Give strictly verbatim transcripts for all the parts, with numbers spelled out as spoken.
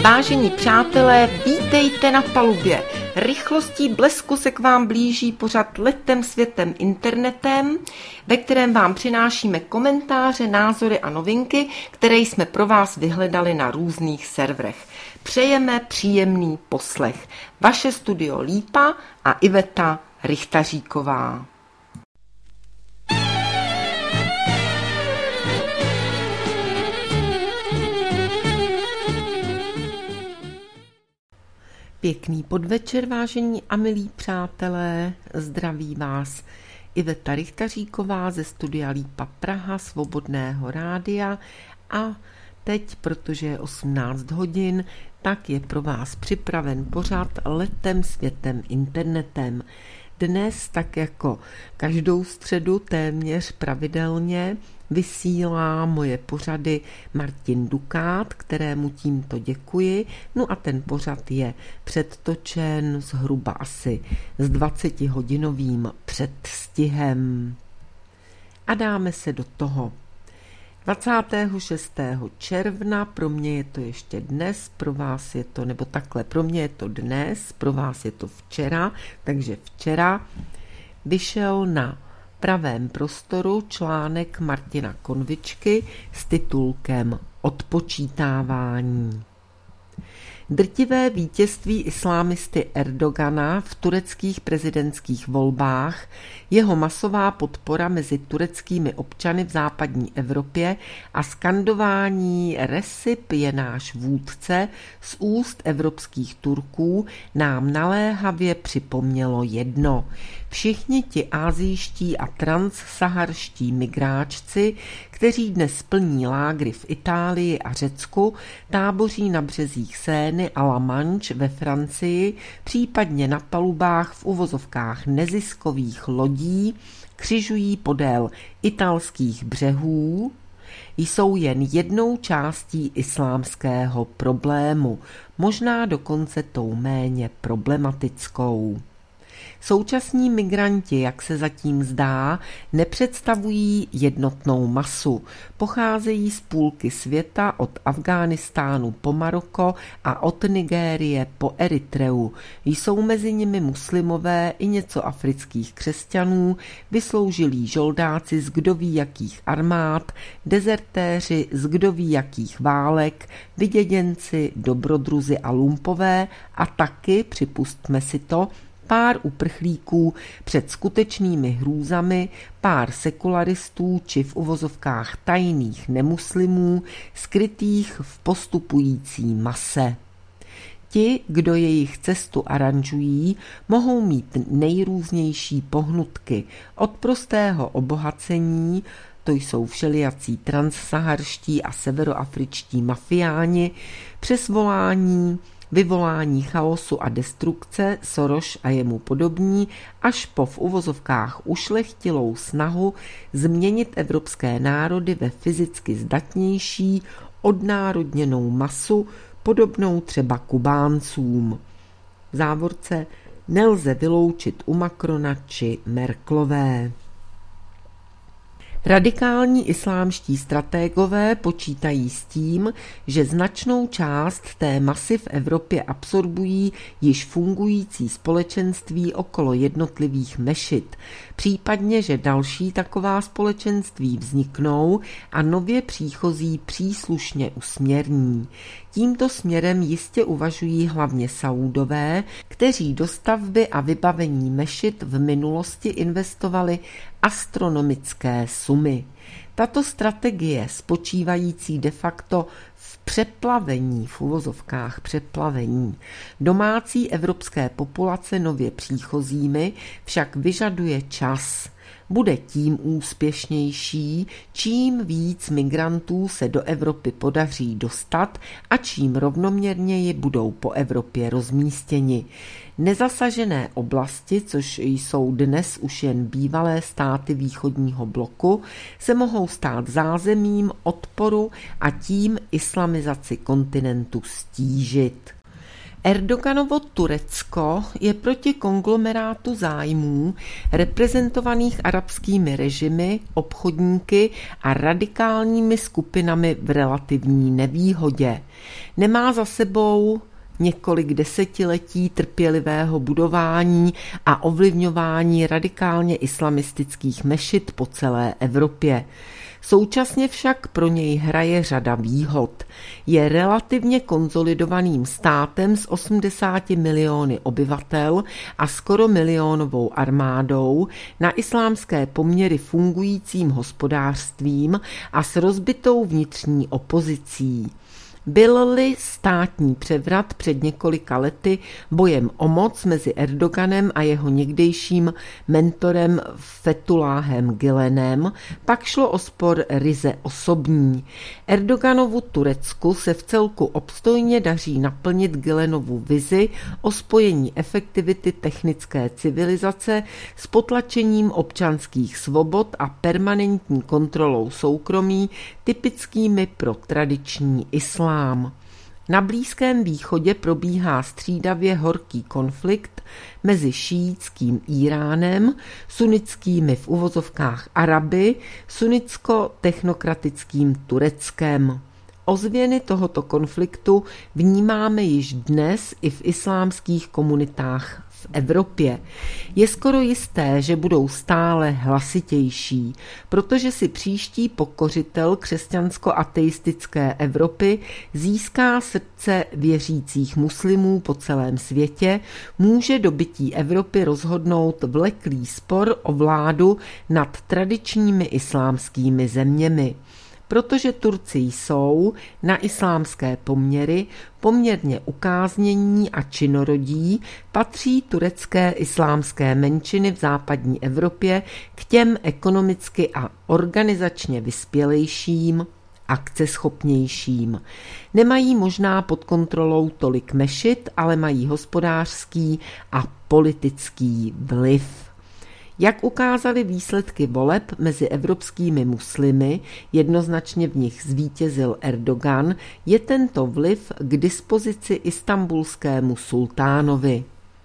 Vážení přátelé, vítejte na palubě. Rychlostí blesku se k vám blíží pořad Letem světem internetem, ve kterém vám přinášíme komentáře, názory a novinky, které jsme pro vás vyhledali na různých serverech. Přejeme příjemný poslech. Vaše studio Lípa a Iveta Rychtaříková. Pěkný podvečer, vážení a milí přátelé, zdraví vás Iveta Rychtaříková ze studia Lípa Praha, Svobodného rádia a teď, protože je osmnáct hodin, tak je pro vás připraven pořad Letem světem internetem. Dnes, tak jako každou středu téměř pravidelně, vysílá moje pořady Martin Dukát, kterému tímto děkuji. No a ten pořad je předtočen zhruba asi s dvacetihodinovým předstihem. A dáme se do toho. dvacátého šestého června, pro mě je to ještě dnes, pro vás je to, nebo takhle, pro mě je to dnes, pro vás je to včera, takže včera vyšel na Pravém prostoru článek Martina Konvičky s titulkem Odpočítávání. Drtivé vítězství islámisty Erdogana v tureckých prezidentských volbách, jeho masová podpora mezi tureckými občany v západní Evropě a skandování Recep je náš vůdce z úst evropských Turků nám naléhavě připomnělo jedno. Všichni ti asijští a transsaharští migráčci, kteří dnes plní lágry v Itálii a Řecku, táboří na březích Sény a La Manche ve Francii, případně na palubách v uvozovkách neziskových lodí, křižují podél italských břehů, jsou jen jednou částí islámského problému, možná dokonce tou méně problematickou. Současní migranti, jak se zatím zdá, nepředstavují jednotnou masu. Pocházejí z půlky světa od Afghánistánu po Maroko a od Nigérie po Eritreu. Jsou mezi nimi muslimové i něco afrických křesťanů, vysloužilí žoldáci z kdoví jakých armád, dezertéři z kdoví jakých válek, vyděděnci, dobrodruzi a lumpové a taky, připustme si to, pár uprchlíků před skutečnými hrůzami, pár sekularistů či v uvozovkách tajných nemuslimů, skrytých v postupující mase. Ti, kdo jejich cestu aranžují, mohou mít nejrůznější pohnutky, od prostého obohacení, to jsou všelijací transsaharští a severoafričtí mafiáni, přes volání, vyvolání chaosu a destrukce, Soros a jemu podobní, až po v uvozovkách ušlechtilou snahu změnit evropské národy ve fyzicky zdatnější, odnárodněnou masu, podobnou třeba Kubáncům. V závorce nelze vyloučit u Macrona či Merkelové. Radikální islámští stratégové počítají s tím, že značnou část té masy v Evropě absorbují již fungující společenství okolo jednotlivých mešit, případně, že další taková společenství vzniknou a nově příchozí příslušně usměrní. Tímto směrem jistě uvažují hlavně Saúdové, kteří do stavby a vybavení mešit v minulosti investovali astronomické sumy. Tato strategie, spočívající de facto v přeplavení, v uvozovkách přeplavení, domácí evropské populace nově příchozími, však vyžaduje čas. Bude tím úspěšnější, čím víc migrantů se do Evropy podaří dostat a čím rovnoměrněji budou po Evropě rozmístěni. Nezasažené oblasti, což jsou dnes už jen bývalé státy východního bloku, se mohou stát zázemím odporu a tím islamizaci kontinentu stížit. Erdoganovo Turecko je proti konglomerátu zájmů reprezentovaných arabskými režimy, obchodníky a radikálními skupinami v relativní nevýhodě. Nemá za sebou několik desetiletí trpělivého budování a ovlivňování radikálně islamistických mešit po celé Evropě. Současně však pro něj hraje řada výhod. Je relativně konsolidovaným státem s osmdesáti miliony obyvatel a skoro milionovou armádou, na islámské poměry fungujícím hospodářstvím a s rozbitou vnitřní opozicí. Byl-li státní převrat před několika lety bojem o moc mezi Erdoganem a jeho někdejším mentorem Fethullahem Gülenem, pak šlo o spor ryze osobní. Erdoganovu Turecku se v celku obstojně daří naplnit Gülenovu vizi o spojení efektivity technické civilizace s potlačením občanských svobod a permanentní kontrolou soukromí typickými pro tradiční islám. Na Blízkém východě probíhá střídavě horký konflikt mezi šíitským Íránem, sunnickými v uvozovkách Araby, sunnicko-technokratickým Tureckem. Ozvěny tohoto konfliktu vnímáme již dnes i v islámských komunitách v Evropě. Je skoro jisté, že budou stále hlasitější, protože si příští pokořitel křesťansko-ateistické Evropy získá srdce věřících muslimů po celém světě, může dobytí Evropy rozhodnout vleklý spor o vládu nad tradičními islámskými zeměmi. Protože Turci jsou na islámské poměry poměrně ukáznění a činorodí, patří turecké islámské menšiny v západní Evropě k těm ekonomicky a organizačně vyspělejším, akceschopnějším. Nemají možná pod kontrolou tolik mešit, ale mají hospodářský a politický vliv. Jak ukázaly výsledky voleb mezi evropskými muslimy, jednoznačně v nich zvítězil Erdogan, je tento vliv k dispozici istanbulskému sultánovi.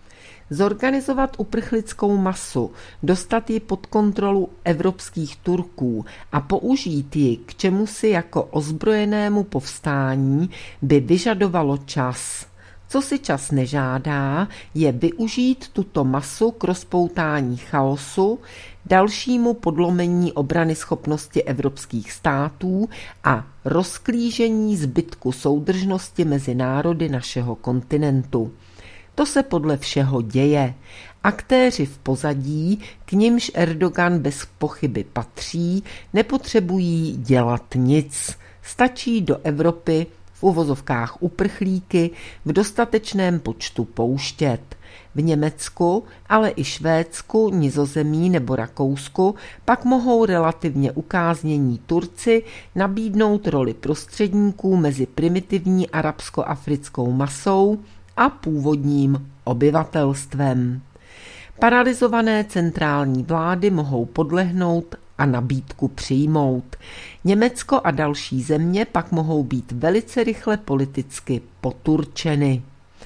Zorganizovat uprchlickou masu, dostat ji pod kontrolu evropských Turků a použít ji k čemusi jako ozbrojenému povstání by vyžadovalo čas. Co si čas nežádá, je využít tuto masu k rozpoutání chaosu, dalšímu podlomení obranyschopnosti evropských států a rozklížení zbytku soudržnosti mezi národy našeho kontinentu. To se podle všeho děje. Aktéři v pozadí, k nimž Erdogan bez pochyby patří, nepotřebují dělat nic. Stačí do Evropy v uvozovkách uprchlíky v dostatečném počtu pouštět. V Německu, ale i Švédsku, Nizozemí nebo Rakousku pak mohou relativně ukáznění Turci nabídnout roli prostředníků mezi primitivní arabsko-africkou masou a původním obyvatelstvem. Paralyzované centrální vlády mohou podlehnout a nabídku přijmout. Německo a další země pak mohou být velice rychle politicky poturčeny.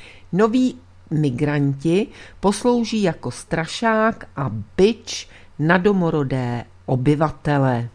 Noví migranti poslouží jako strašák a bič na domorodé obyvatele.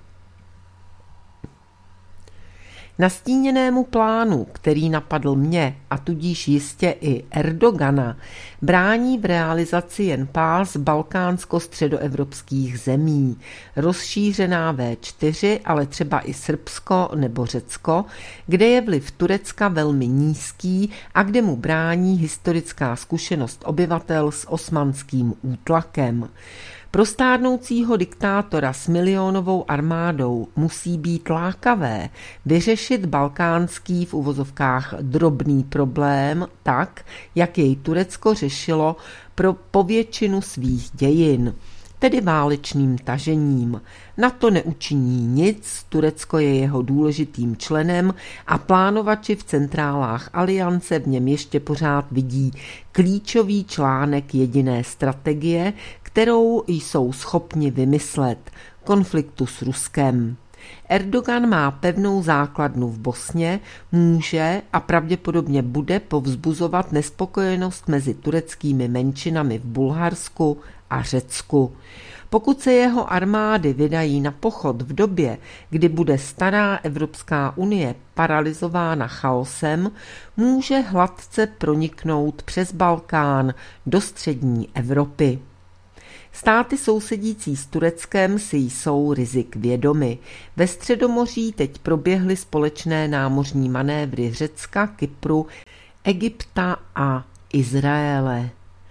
Nastíněnému plánu, který napadl mě a tudíž jistě i Erdogana, brání v realizaci jen pás balkánsko-středoevropských zemí, rozšířená vé čtyři, ale třeba i Srbsko nebo Řecko, kde je vliv Turecka velmi nízký a kde mu brání historická zkušenost obyvatel s osmanským útlakem. Pro stárnoucího diktátora s milionovou armádou musí být lákavé vyřešit balkánský v uvozovkách drobný problém tak, jak jej Turecko řešilo pro povětšinu svých dějin, tedy válečným tažením. Na to neučiní nic, Turecko je jeho důležitým členem a plánovači v centrálách aliance v něm ještě pořád vidí klíčový článek jediné strategie, kterou jsou schopni vymyslet, konfliktu s Ruskem. Erdogan má pevnou základnu v Bosně, může a pravděpodobně bude povzbuzovat nespokojenost mezi tureckými menšinami v Bulharsku a Řecku. Pokud se jeho armády vydají na pochod v době, kdy bude stará Evropská unie paralyzována chaosem, může hladce proniknout přes Balkán do střední Evropy. Státy sousedící s Tureckem si jsou rizik vědomy. Ve Středomoří teď proběhly společné námořní manévry Řecka, Kypru, Egypta a Izraele.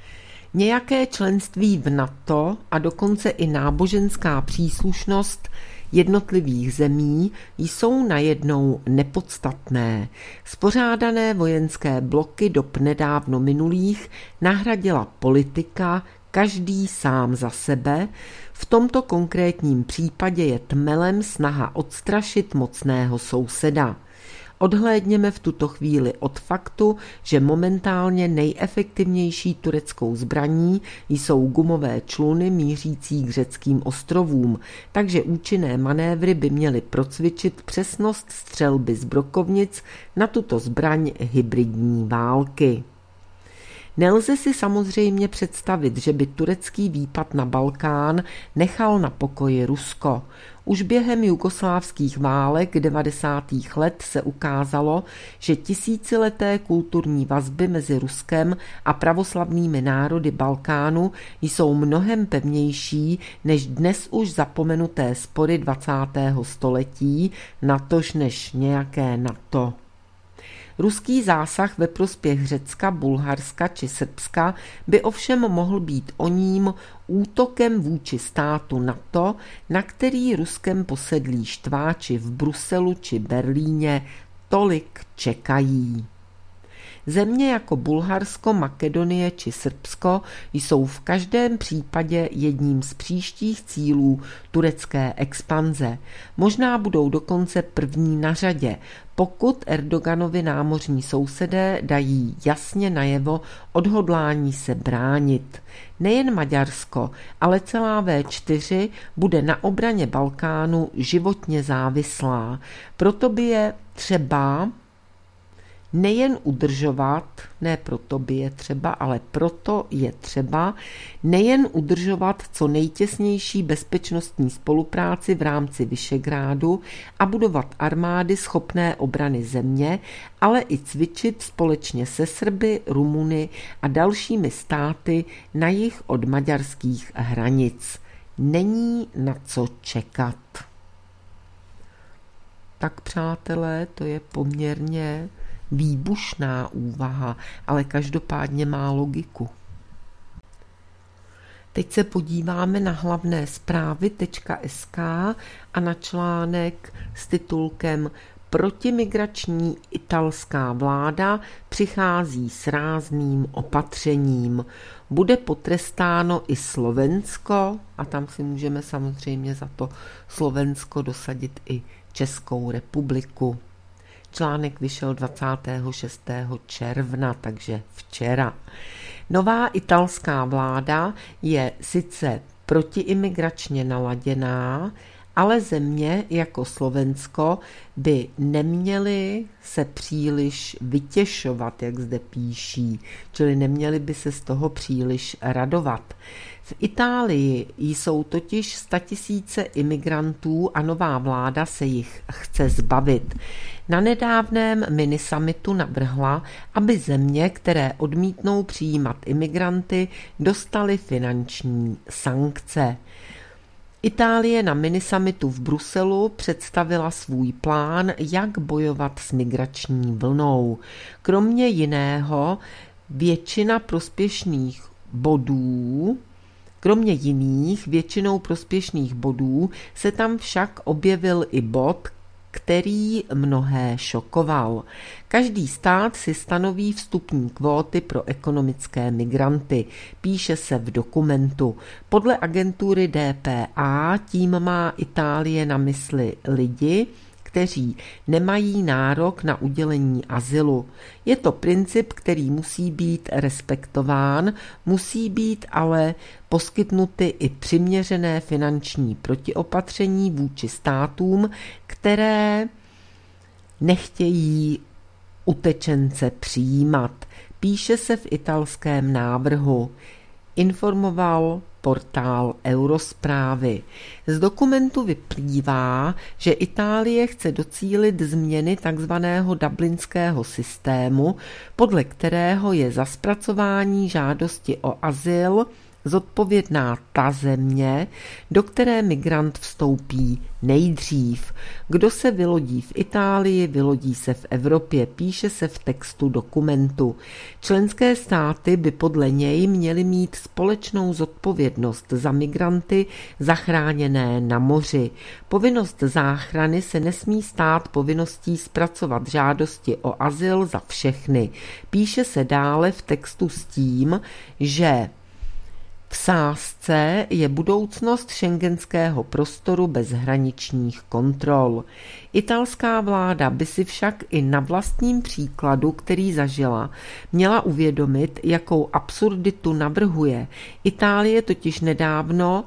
Nějaké členství v NATO a dokonce i náboženská příslušnost jednotlivých zemí jsou najednou nepodstatné. Spořádané vojenské bloky dob nedávno minulých nahradila politika, každý sám za sebe. V tomto konkrétním případě je tmelem snaha odstrašit mocného souseda. Odhlédněme v tuto chvíli od faktu, že momentálně nejefektivnější tureckou zbraní jsou gumové čluny mířící k řeckým ostrovům, takže účinné manévry by měly procvičit přesnost střelby z brokovnic na tuto zbraň hybridní války. Nelze si samozřejmě představit, že by turecký výpad na Balkán nechal na pokoji Rusko. Už během jugoslávských válek devadesátých let se ukázalo, že tisícileté kulturní vazby mezi Ruskem a pravoslavnými národy Balkánu jsou mnohem pevnější než dnes už zapomenuté spory dvacátého století, natož než nějaké NATO. Ruský zásah ve prospěch Řecka, Bulharska či Srbska by ovšem mohl být oním útokem vůči státu NATO, na který Ruskem posedlí štváči v Bruselu či Berlíně tolik čekají. Země jako Bulharsko, Makedonie či Srbsko jsou v každém případě jedním z příštích cílů turecké expanze. Možná budou dokonce první na řadě, pokud Erdoganovi námořní sousedé dají jasně najevo odhodlání se bránit. Nejen Maďarsko, ale celá vé čtyři bude na obraně Balkánu životně závislá. Proto by je třeba nejen udržovat, ne proto by je třeba, ale proto je třeba nejen udržovat co nejtěsnější bezpečnostní spolupráci v rámci Visegrádu a budovat armády schopné obrany země, ale i cvičit společně se Srby, Rumuny a dalšími státy na jih od maďarských hranic. Není na co čekat. Tak přátelé, to je poměrně výbušná úvaha, ale každopádně má logiku. Teď se podíváme na hlavné zprávy tečka es ká a na článek s titulkem Protimigrační italská vláda přichází s rázným opatřením. Bude potrestáno i Slovensko a tam si můžeme samozřejmě za to Slovensko dosadit i Českou republiku. Článek vyšel dvacátého šestého června, takže včera. Nová italská vláda je sice protiimigračně naladěná, ale země jako Slovensko by neměly se příliš vytěšovat, jak zde píší, čili neměly by se z toho příliš radovat. V Itálii jsou totiž statisíce imigrantů a nová vláda se jich chce zbavit. Na nedávném minisummitu navrhla, aby země, které odmítnou přijímat imigranty, dostaly finanční sankce. Itálie na minisummitu v Bruselu představila svůj plán, jak bojovat s migrační vlnou. Kromě jiného většina prospěšných bodů Kromě jiných většinou prospěšných bodů se tam však objevil i bod, který mnohé šokoval. Každý stát si stanoví vstupní kvóty pro ekonomické migranty, píše se v dokumentu. Podle agentury D P A tím má Itálie na mysli lidi, kteří nemají nárok na udělení azylu. Je to princip, který musí být respektován, musí být ale poskytnuty i přiměřené finanční protiopatření vůči státům, které nechtějí utečence přijímat. Píše se v italském návrhu. Informoval portál Eurosprávy. Z dokumentu vyplývá, že Itálie chce docílit změny tzv. Dublinského systému, podle kterého je za zpracování žádosti o azyl zodpovědná ta země, do které migrant vstoupí nejdřív. Kdo se vylodí v Itálii, vylodí se v Evropě, píše se v textu dokumentu. Členské státy by podle něj měly mít společnou zodpovědnost za migranty zachráněné na moři. Povinnost záchrany se nesmí stát povinností zpracovat žádosti o azyl za všechny. Píše se dále v textu s tím, že v sázce je budoucnost schengenského prostoru bez hraničních kontrol. Italská vláda by si však i na vlastním příkladu, který zažila, měla uvědomit, jakou absurditu navrhuje. Itálie totiž nedávno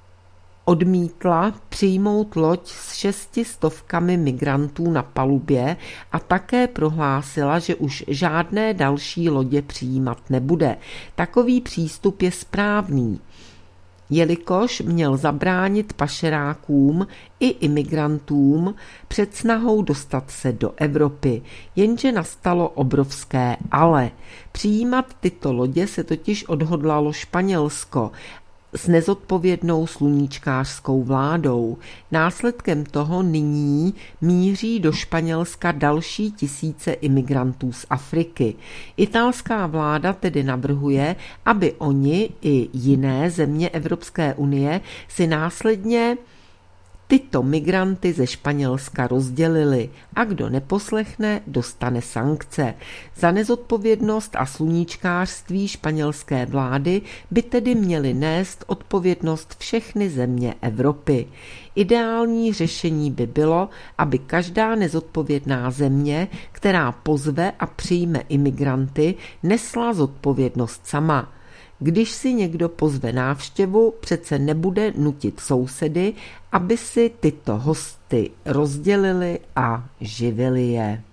odmítla přijmout loď s šesti stovkami migrantů na palubě a také prohlásila, že už žádné další lodě přijímat nebude. Takový přístup je správný, jelikož měl zabránit pašerákům i imigrantům před snahou dostat se do Evropy. Jenže nastalo obrovské ale. Přijímat tyto lodě se totiž odhodlalo Španělsko s nezodpovědnou sluníčkářskou vládou. Následkem toho nyní míří do Španělska další tisíce imigrantů z Afriky. Italská vláda tedy navrhuje, aby oni i jiné země Evropské unie si následně tyto migranty ze Španělska rozdělili a kdo neposlechne, dostane sankce. Za nezodpovědnost a sluníčkářství španělské vlády by tedy měly nést odpovědnost všechny země Evropy. Ideální řešení by bylo, aby každá nezodpovědná země, která pozve a přijme imigranty, nesla zodpovědnost sama. Když si někdo pozve návštěvu, přece nebude nutit sousedy, aby si tyto hosty rozdělili a živili je.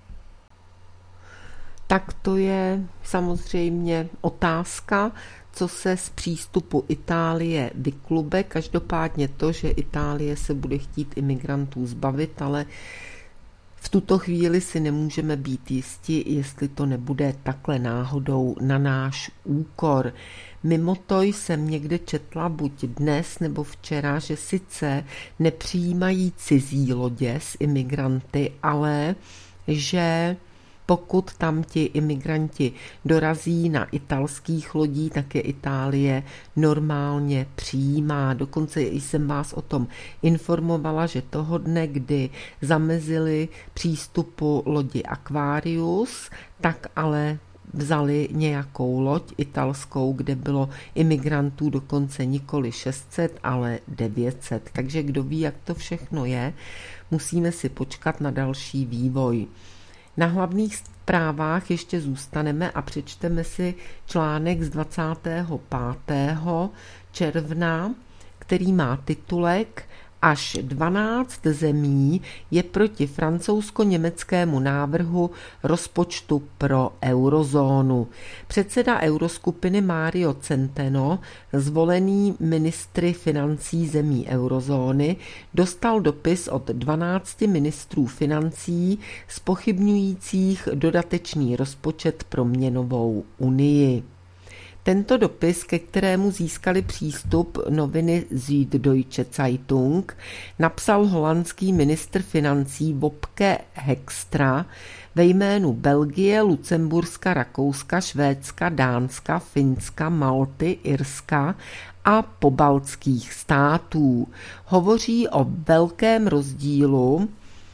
Tak to je samozřejmě otázka, co se z přístupu Itálie vyklube. Každopádně to, že Itálie se bude chtít imigrantů zbavit, ale v tuto chvíli si nemůžeme být jisti, jestli to nebude takhle náhodou na náš úkor. Mimo to jsem někde četla buď dnes nebo včera, že sice nepřijímají cizí lodě s imigranty, ale že pokud tam ti imigranti dorazí na italských lodí, tak je Itálie normálně přijímá. Dokonce jsem vás o tom informovala, že toho dne, kdy zamezili přístupu lodi Aquarius, tak ale vzali nějakou loď italskou, kde bylo imigrantů dokonce nikoli šest set, ale devět set. Takže kdo ví, jak to všechno je, musíme si počkat na další vývoj. Na hlavních zprávách ještě zůstaneme a přečteme si článek z dvacátého pátého června, který má titulek Až dvanáct zemí je proti francouzsko-německému návrhu rozpočtu pro eurozónu. Předseda euroskupiny Mario Centeno, zvolený ministry financí zemí eurozóny, dostal dopis od dvanácti ministrů financí zpochybňujících dodatečný rozpočet pro měnovou unii. Tento dopis, ke kterému získali přístup noviny Süddeutsche Zeitung, napsal holandský ministr financí Wopke Hoekstra ve jménu Belgie, Lucemburska, Rakouska, Švédska, Dánska, Finska, Malty, Irska a pobaltských států. Hovoří o velkém rozdílu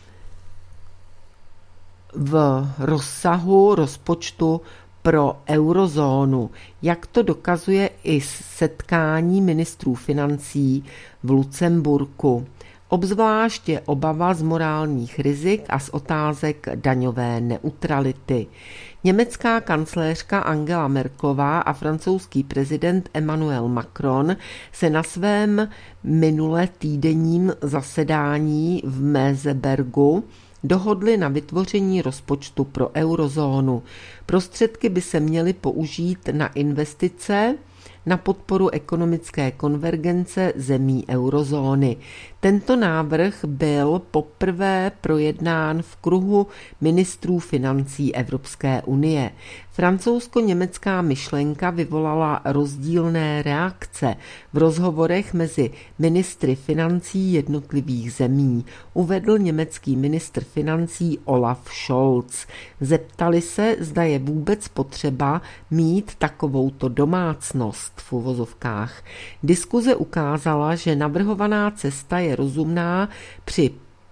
v rozsahu rozpočtu pro eurozónu, jak to dokazuje i setkání ministrů financí v Lucemburku. Obzvlášť je obava z morálních rizik a z otázek daňové neutrality. Německá kancléřka Angela Merkelová a francouzský prezident Emmanuel Macron se na svém minule týdenním zasedání v Mesebergu dohodli na vytvoření rozpočtu pro eurozónu. Prostředky by se měly použít na investice, na podporu ekonomické konvergence zemí eurozóny. Tento návrh byl poprvé projednán v kruhu ministrů financí Evropské unie. Francouzsko-německá myšlenka vyvolala rozdílné reakce v rozhovorech mezi ministry financí jednotlivých zemí, uvedl německý ministr financí Olaf Scholz. Zeptali se, zda je vůbec potřeba mít takovouto domácnost v uvozovkách. Diskuze ukázala, že navrhovaná cesta je rozumná při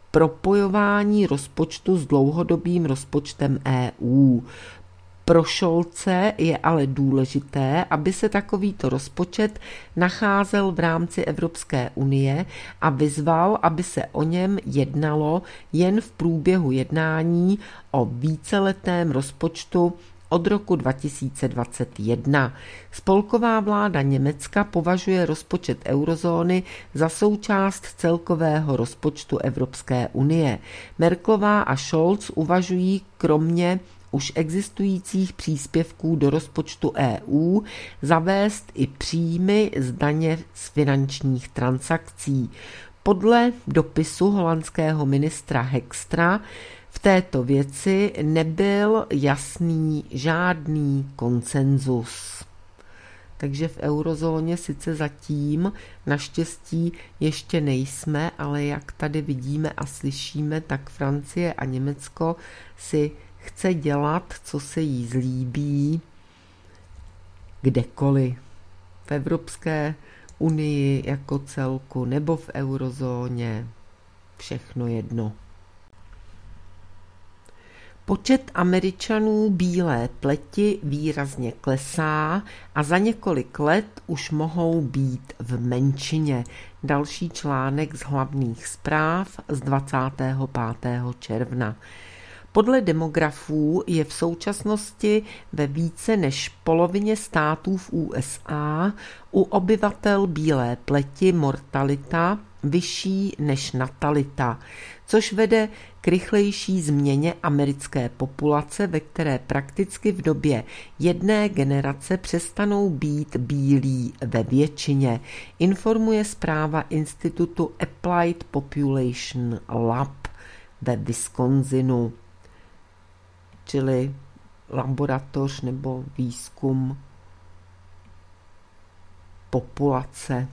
propojování rozpočtu s dlouhodobým rozpočtem E U. Pro Scholze je ale důležité, aby se takovýto rozpočet nacházel v rámci Evropské unie a vyzval, aby se o něm jednalo jen v průběhu jednání o víceletém rozpočtu od roku dva tisíce dvacet jedna. Spolková vláda Německa považuje rozpočet eurozóny za součást celkového rozpočtu Evropské unie. Merkelová a Scholz uvažují kromě už existujících příspěvků do rozpočtu E U zavést i příjmy z daně z finančních transakcí. Podle dopisu holandského ministra Hextra v této věci nebyl jasný žádný konsenzus. Takže v eurozóně sice zatím naštěstí ještě nejsme, ale jak tady vidíme a slyšíme, tak Francie a Německo si chce dělat, co se jí zlíbí, kdekoliv. V Evropské unii jako celku nebo v eurozóně. Všechno jedno. Počet Američanů bílé pleti výrazně klesá a za několik let už mohou být v menšině. Další článek z hlavních zpráv z dvacátého pátého června. Podle demografů je v současnosti ve více než polovině států v U S A u obyvatel bílé pleti mortalita vyšší než natalita, což vede k rychlejší změně americké populace, ve které prakticky v době jedné generace přestanou být bílí ve většině, informuje zpráva Institutu Applied Population Lab ve Wisconsinu, čili laboratoř nebo výzkum populace.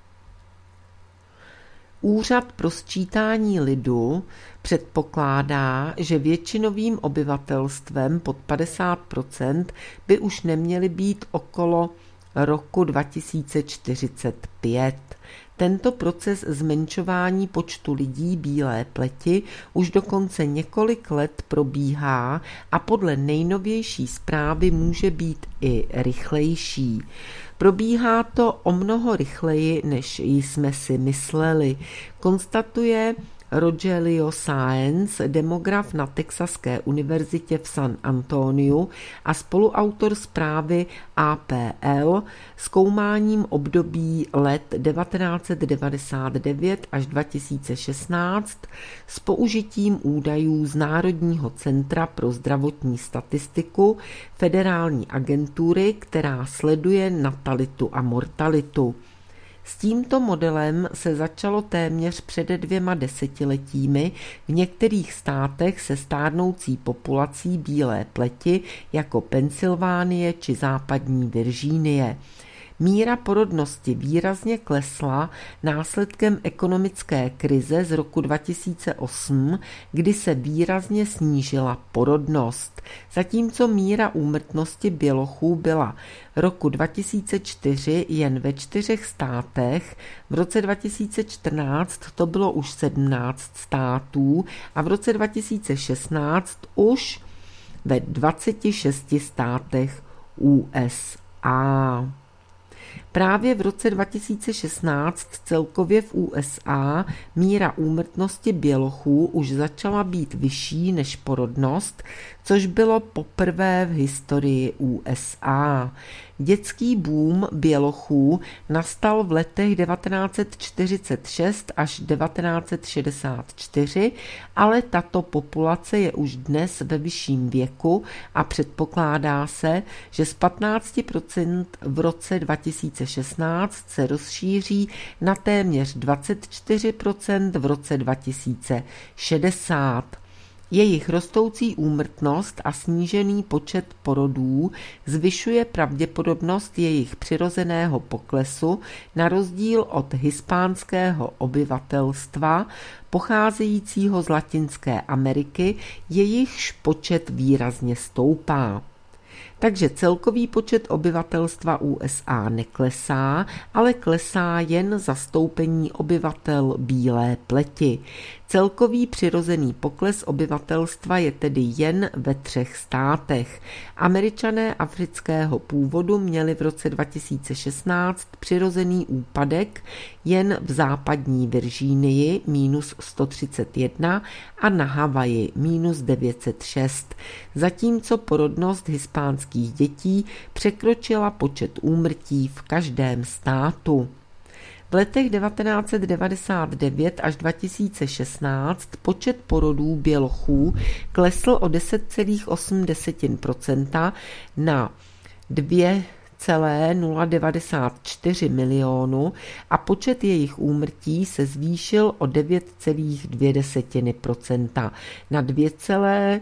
Úřad pro sčítání lidu předpokládá, že většinovým obyvatelstvem pod padesát procent by už neměly být okolo roku dva tisíce čtyřicet pět. Tento proces zmenšování počtu lidí bílé pleti už dokonce několik let probíhá a podle nejnovější zprávy může být i rychlejší. Probíhá to o mnoho rychleji, než jsme si mysleli, konstatuje Rogelio Sáenz, demograf na Texaské univerzitě v San Antoniu a spoluautor zprávy A P L zkoumáním období let devatenáct set devadesát devět až dva tisíce šestnáct s použitím údajů z Národního centra pro zdravotní statistiku federální agentury, která sleduje natalitu a mortalitu. S tímto modelem se začalo téměř před dvěma desetiletími v některých státech se stárnoucí populací bílé pleti jako Pensylvánie či západní Virginie. Míra porodnosti výrazně klesla následkem ekonomické krize z roku dva tisíce osm, kdy se výrazně snížila porodnost, zatímco míra úmrtnosti bělochů byla roku dva tisíce čtyři jen ve čtyřech státech, v roce dva tisíce čtrnáct to bylo už sedmnáct států a v roce dva tisíce šestnáct už ve dvaceti šesti státech U S A. Právě v roce dva tisíce šestnáct celkově v U S A míra úmrtnosti bělochů už začala být vyšší než porodnost, což bylo poprvé v historii U S A. Dětský boom bělochů nastal v letech devatenáct set čtyřicet šest až devatenáct set šedesát čtyři, ale tato populace je už dnes ve vyšším věku a předpokládá se, že z patnáct procent v roce dva tisíce šestnáct se rozšíří na téměř dvacet čtyři procent v roce dva tisíce šedesát. Jejich rostoucí úmrtnost a snížený počet porodů zvyšuje pravděpodobnost jejich přirozeného poklesu na rozdíl od hispánského obyvatelstva pocházejícího z Latinské Ameriky, jejichž počet výrazně stoupá. Takže celkový počet obyvatelstva U S A neklesá, ale klesá jen zastoupení obyvatel bílé pleti. Celkový přirozený pokles obyvatelstva je tedy jen ve třech státech. Američané afrického původu měli v roce dva tisíce šestnáct přirozený úpadek jen v západní Virginii minus sto třicet jedna a na Havaji minus devět set šest, zatímco porodnost hispánských dětí překročila počet úmrtí v každém státu. V letech devatenáct set devadesát devět až dva tisíce šestnáct počet porodů bělochů klesl o deset celá osm procenta na dvě celá nula devadesát čtyři milionu a počet jejich úmrtí se zvýšil o devět celá dvě procenta na dvě celá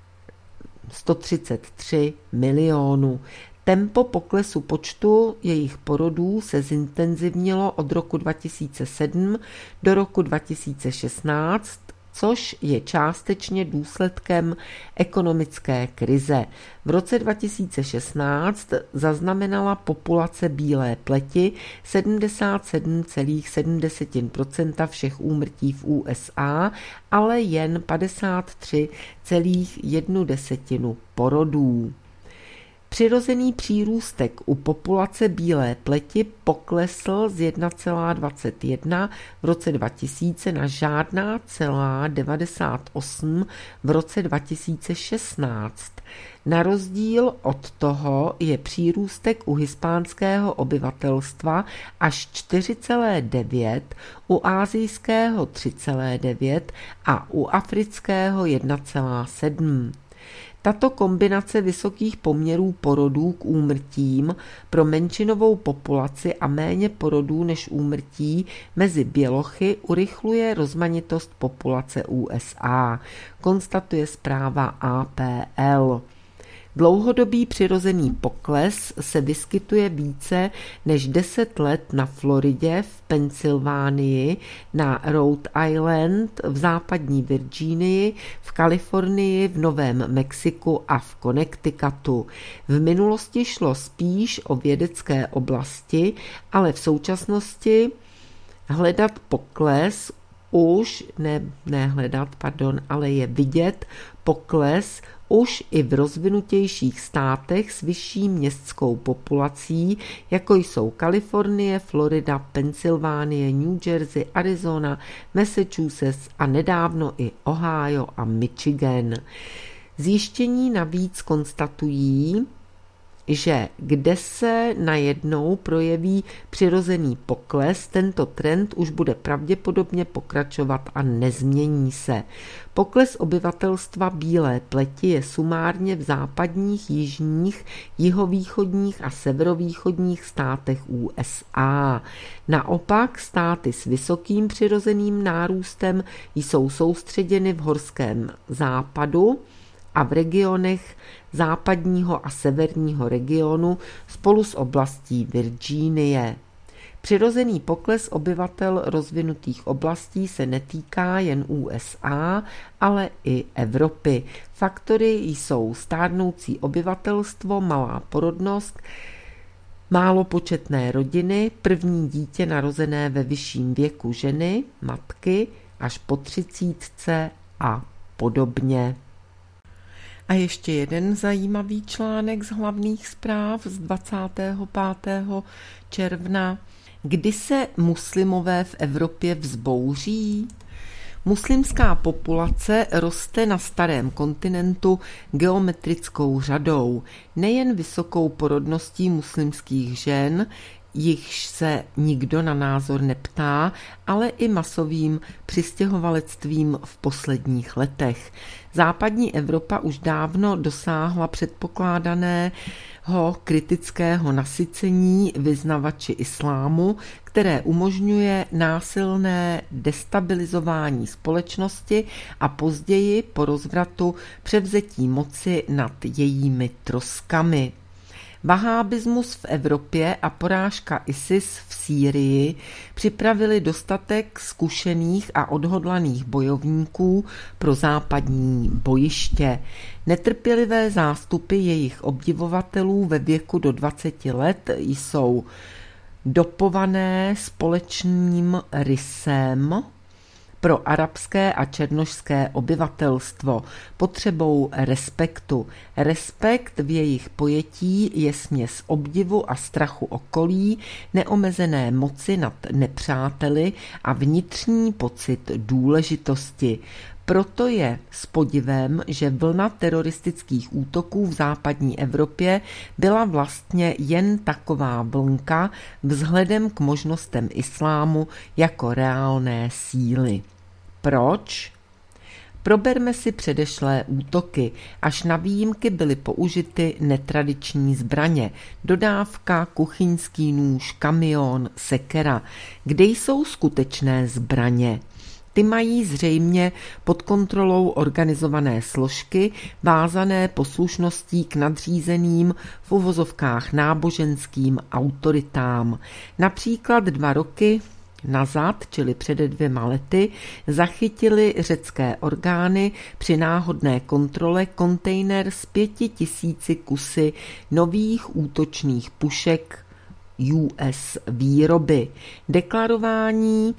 sto třicet tři milionu. Tempo poklesu počtu jejich porodů se zintenzivnilo od roku dva tisíce sedm do roku dva tisíce šestnáct, což je částečně důsledkem ekonomické krize. V roce dva tisíce šestnáct zaznamenala populace bílé pleti sedmdesát sedm celá sedm procenta všech úmrtí v U S A, ale jen padesát tři celá jedna porodů. Přirozený přírůstek u populace bílé pleti poklesl z jedna celá dvacet jedna v roce dva tisíce na žádná celá devadesát osm v roce dva tisíce šestnáct. Na rozdíl od toho je přírůstek u hispánského obyvatelstva až čtyři celá devět, u asijského tři celá devět a u afrického jedna celá sedm. Tato kombinace vysokých poměrů porodů k úmrtím pro menšinovou populaci a méně porodů než úmrtí mezi bělochy urychluje rozmanitost populace U S A, konstatuje zpráva A P L. Dlouhodobý přirozený pokles se vyskytuje více než deset let na Floridě, v Pensylvánii, na Rhode Island, v západní Virginii, v Kalifornii, v Novém Mexiku a v Connecticutu. V minulosti šlo spíš o vědecké oblasti, ale v současnosti hledat pokles už, ne, ne hledat, pardon, ale je vidět pokles už i v rozvinutějších státech s vyšší městskou populací, jako jsou Kalifornie, Florida, Pensylvánie, New Jersey, Arizona, Massachusetts a nedávno i Ohio a Michigan. Zjištění navíc konstatují, že kde se najednou projeví přirozený pokles, tento trend už bude pravděpodobně pokračovat a nezmění se. Pokles obyvatelstva bílé pleti je sumárně v západních, jižních, jihovýchodních a severovýchodních státech U S A. Naopak státy s vysokým přirozeným nárůstem jsou soustředěny v horském západu a v regionech západního a severního regionu spolu s oblastí Virginie. Přirozený pokles obyvatel rozvinutých oblastí se netýká jen U S A, ale i Evropy. Faktory jsou stárnoucí obyvatelstvo, malá porodnost, málo početné rodiny, první dítě narozené ve vyšším věku ženy, matky, až po třicítce a podobně. A ještě jeden zajímavý článek z hlavních zpráv z dvacátého pátého června. Kdy se muslimové v Evropě vzbouří? Muslimská populace roste na starém kontinentu geometrickou řadou, nejen vysokou porodností muslimských žen, jichž se nikdo na názor neptá, ale i masovým přistěhovalectvím v posledních letech. Západní Evropa už dávno dosáhla předpokládaného kritického nasycení vyznavači islámu, které umožňuje násilné destabilizování společnosti a později po rozvratu převzetí moci nad jejími troskami. Vahábismus v Evropě a porážka ISIS v Sýrii připravili dostatek zkušených a odhodlaných bojovníků pro západní bojiště. Netrpělivé zástupy jejich obdivovatelů ve věku do dvaceti let jsou dopované společným rysem pro arabské a černošské obyvatelstvo, potřebou respektu. Respekt v jejich pojetí je směs obdivu a strachu okolí, neomezené moci nad nepřáteli a vnitřní pocit důležitosti. Proto je s podivem, že vlna teroristických útoků v západní Evropě byla vlastně jen taková vlnka vzhledem k možnostem islámu jako reálné síly. Proč? Proberme si předešlé útoky. Až na výjimky byly použity netradiční zbraně. Dodávka, kuchyňský nůž, kamion, sekera. Kde jsou skutečné zbraně? Ty mají zřejmě pod kontrolou organizované složky, vázané poslušností k nadřízeným v uvozovkách náboženským autoritám. Například dva roky nazad, čili před dvěma lety, zachytili řecké orgány při náhodné kontrole kontejner s pěti tisíci kusy nových útočných pušek U S výroby. Deklarování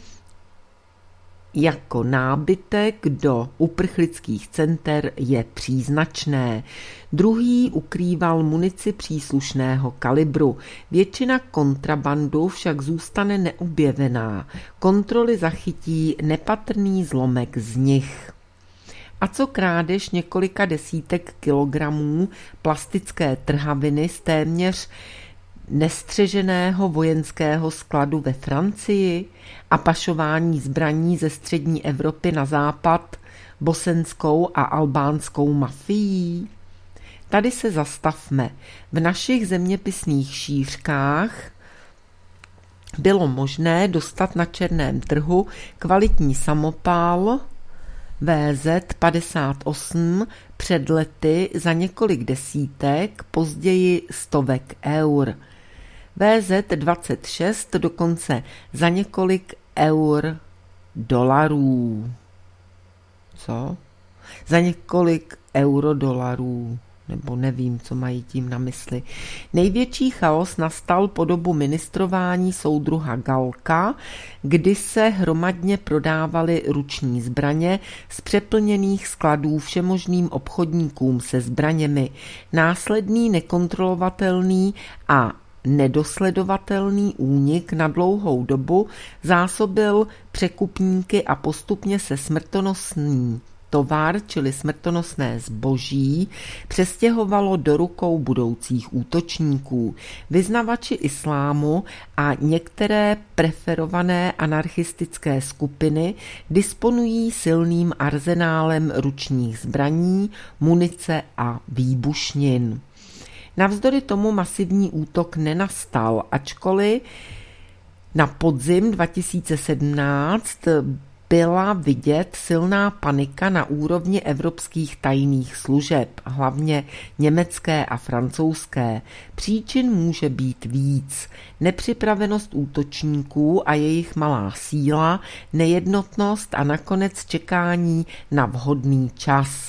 jako nábytek do uprchlických center je příznačné. Druhý ukrýval munici příslušného kalibru. Většina kontrabandu však zůstane neobjevená. Kontroly zachytí nepatrný zlomek z nich. A co krádež několika desítek kilogramů plastické trhaviny z téměř nestřeženého vojenského skladu ve Francii a pašování zbraní ze střední Evropy na západ bosenskou a albánskou mafií? Tady se zastavme. V našich zeměpisných šířkách bylo možné dostat na černém trhu kvalitní samopal V Z padesát osm před lety za několik desítek, později stovek eur. V Z dvacet šest dokonce za několik eur dolarů. Co? Za několik eurodolarů. Nebo nevím, co mají tím na mysli. Největší chaos nastal po dobu ministrování soudruha Galka, kdy se hromadně prodávaly ruční zbraně z přeplněných skladů všemožným obchodníkům se zbraněmi. Následný nekontrolovatelný a nedosledovatelný únik na dlouhou dobu zásobil překupníky a postupně se smrtonosný tovar, čili smrtonosné zboží, přestěhovalo do rukou budoucích útočníků. Vyznavači islámu a některé preferované anarchistické skupiny disponují silným arzenálem ručních zbraní, munice a výbušnin. Navzdory tomu masivní útok nenastal, ačkoliv na podzim dva tisíce sedmnáct byla vidět silná panika na úrovni evropských tajných služeb, hlavně německé a francouzské. Příčin může být víc. Nepřipravenost útočníků a jejich malá síla, nejednotnost a nakonec čekání na vhodný čas.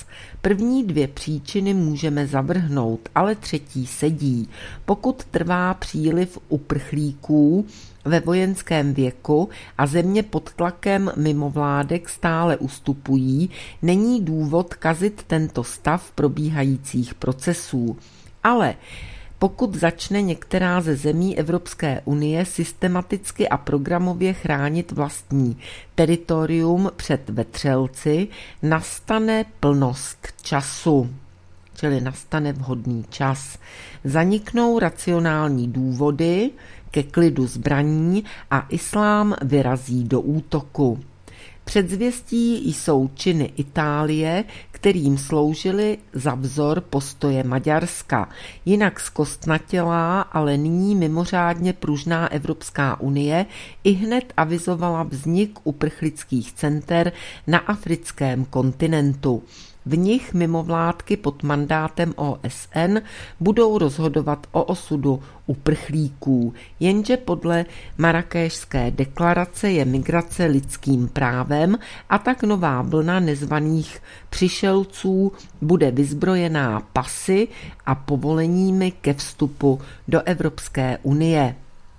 První dvě příčiny můžeme zavrhnout, ale třetí sedí. Pokud trvá příliv uprchlíků ve vojenském věku a země pod tlakem mimovládek stále ustupují, není důvod kazit tento stav probíhajících procesů. Ale pokud začne některá ze zemí Evropské unie systematicky a programově chránit vlastní teritorium před vetřelci, nastane plnost času, čili nastane vhodný čas. Zaniknou racionální důvody ke klidu zbraní a islám vyrazí do útoku. Předzvěstí jsou činy Itálie, kterým sloužily za vzor postoje Maďarska. Jinak zkostnatělá, ale nyní mimořádně pružná Evropská unie ihned avizovala vznik uprchlických center na africkém kontinentu. V nich mimovládky pod mandátem O S N budou rozhodovat o osudu uprchlíků, jenže podle Marrákešské deklarace je migrace lidským právem a tak nová vlna nezvaných přišelců bude vyzbrojená pasy a povoleními ke vstupu do Evropské unie.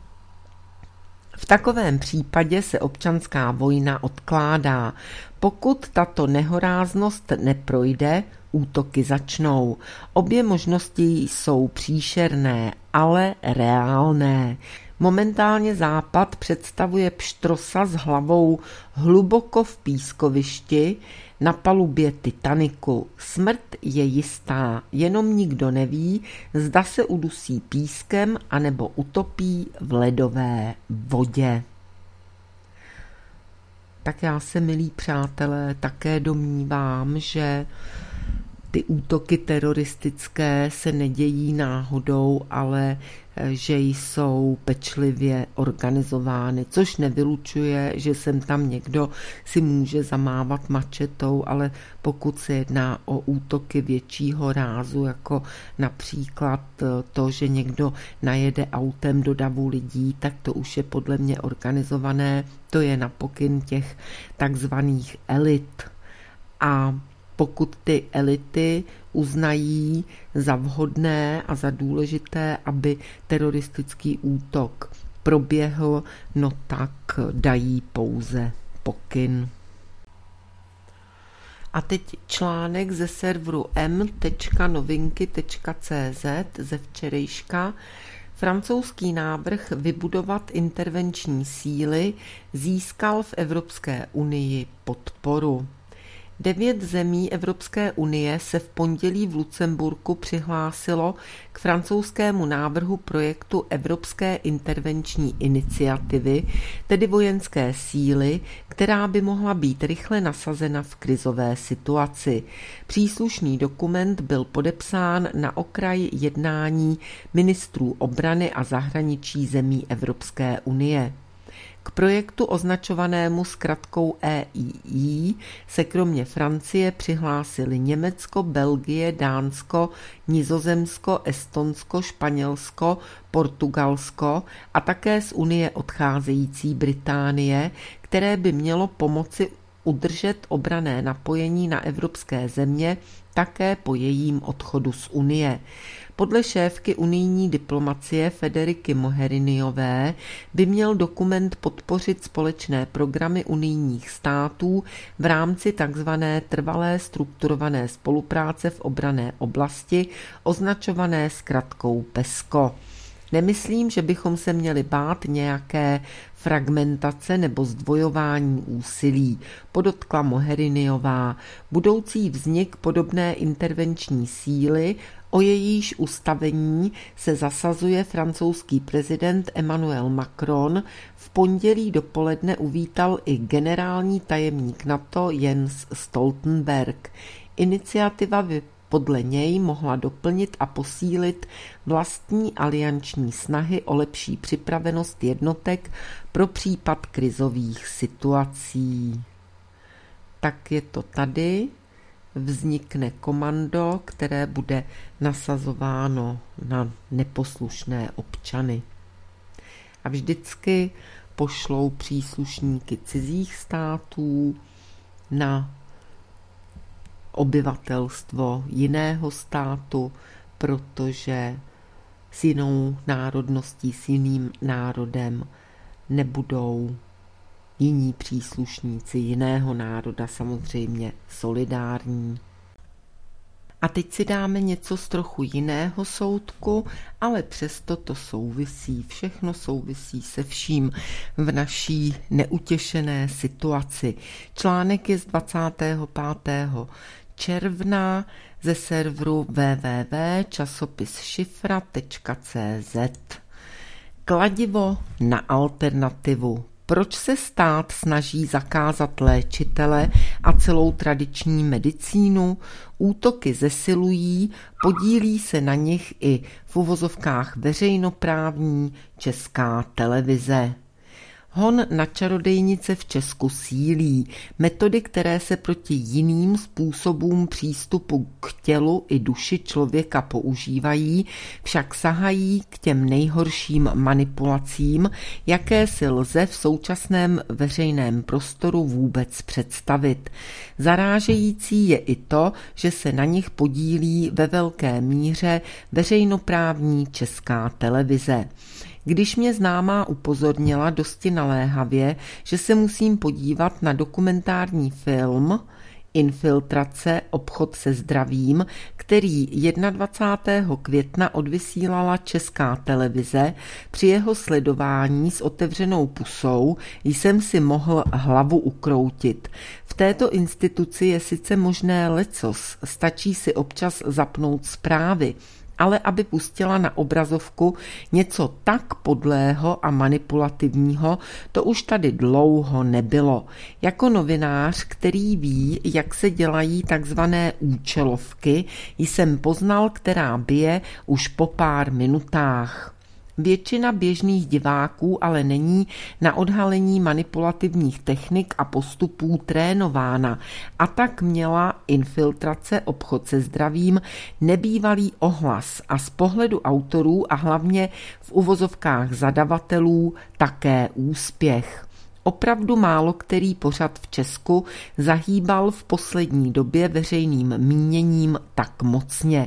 V takovém případě se občanská vojna odkládá. Pokud tato nehoráznost neprojde, útoky začnou. Obě možnosti jsou příšerné, ale reálné. Momentálně Západ představuje pštrosa s hlavou hluboko v pískovišti na palubě Titaniku. Smrt je jistá, jenom nikdo neví, zda se udusí pískem anebo utopí v ledové vodě. Tak já se, milí přátelé, také domnívám, že ty útoky teroristické se nedějí náhodou, ale že jsou pečlivě organizovány, což nevylučuje, že sem tam někdo si může zamávat mačetou, ale pokud se jedná o útoky většího rázu, jako například to, že někdo najede autem do davu lidí, tak to už je podle mě organizované, to je na pokyn těch takzvaných elit. A pokud ty elity uznají za vhodné a za důležité, aby teroristický útok proběhl, no tak dají pouze pokyn. A teď článek ze serveru m tečka novinky tečka cé zet ze včerejška. Francouzský návrh vybudovat intervenční síly získal v Evropské unii podporu. Devět zemí Evropské unie se v pondělí v Lucemburku přihlásilo k francouzskému návrhu projektu Evropské intervenční iniciativy, tedy vojenské síly, která by mohla být rychle nasazena v krizové situaci. Příslušný dokument byl podepsán na okraji jednání ministrů obrany a zahraničí zemí Evropské unie. K projektu označovanému zkratkou E I I se kromě Francie přihlásili Německo, Belgie, Dánsko, Nizozemsko, Estonsko, Španělsko, Portugalsko a také z Unie odcházející Británie, které by mělo pomoci udržet obranné napojení na evropské země také po jejím odchodu z Unie. Podle šéfky unijní diplomacie Federiky Mogheriniové by měl dokument podpořit společné programy unijních států v rámci tzv. Trvalé strukturované spolupráce v obranné oblasti, označované zkratkou PESCO. Nemyslím, že bychom se měli bát nějaké fragmentace nebo zdvojování úsilí, podotkla Mogheriniová. Budoucí vznik podobné intervenční síly, o jejíž ustavení se zasazuje francouzský prezident Emmanuel Macron, v pondělí dopoledne uvítal i generální tajemník NATO Jens Stoltenberg. Iniciativa by podle něj mohla doplnit a posílit vlastní alianční snahy o lepší připravenost jednotek pro případ krizových situací. Tak je to tady. Vznikne komando, které bude nasazováno na neposlušné občany. A vždycky pošlou příslušníky cizích států na obyvatelstvo jiného státu, protože s jinou národností, s jiným národem nebudou jiní příslušníci jiného národa samozřejmě solidární. A teď si dáme něco z trochu jiného soudku, ale přesto to souvisí, všechno souvisí se vším v naší neutěšené situaci. Článek je z dvacátého pátého června ze serveru w w w tečka časopis šifra tečka c z. Kladivo na alternativu. Proč se stát snaží zakázat léčitele a celou tradiční medicínu? Útoky zesilují, podílí se na nich i v uvozovkách veřejnoprávní Česká televize. Hon na čarodejnice v Česku sílí. Metody, které se proti jiným způsobům přístupu k tělu i duši člověka používají, však sahají k těm nejhorším manipulacím, jaké si lze v současném veřejném prostoru vůbec představit. Zarážející je i to, že se na nich podílí ve velké míře veřejnoprávní Česká televize. Když mě známá upozornila dosti naléhavě, že se musím podívat na dokumentární film Infiltrace, obchod se zdravím, který dvacátého prvního května odvysílala Česká televize, při jeho sledování s otevřenou pusou jsem si mohl hlavu ukroutit. V této instituci je sice možné lecos, stačí si občas zapnout zprávy, ale aby pustila na obrazovku něco tak podlého a manipulativního, to už tady dlouho nebylo. Jako novinář, který ví, jak se dělají takzvané účelovky, jsem poznal, která bije už po pár minutách. Většina běžných diváků ale není na odhalení manipulativních technik a postupů trénována, a tak měla Infiltrace, obchod se zdravím nebývalý ohlas a z pohledu autorů a hlavně v uvozovkách zadavatelů také úspěch. Opravdu málo který pořad v Česku zahýbal v poslední době veřejným míněním tak mocně.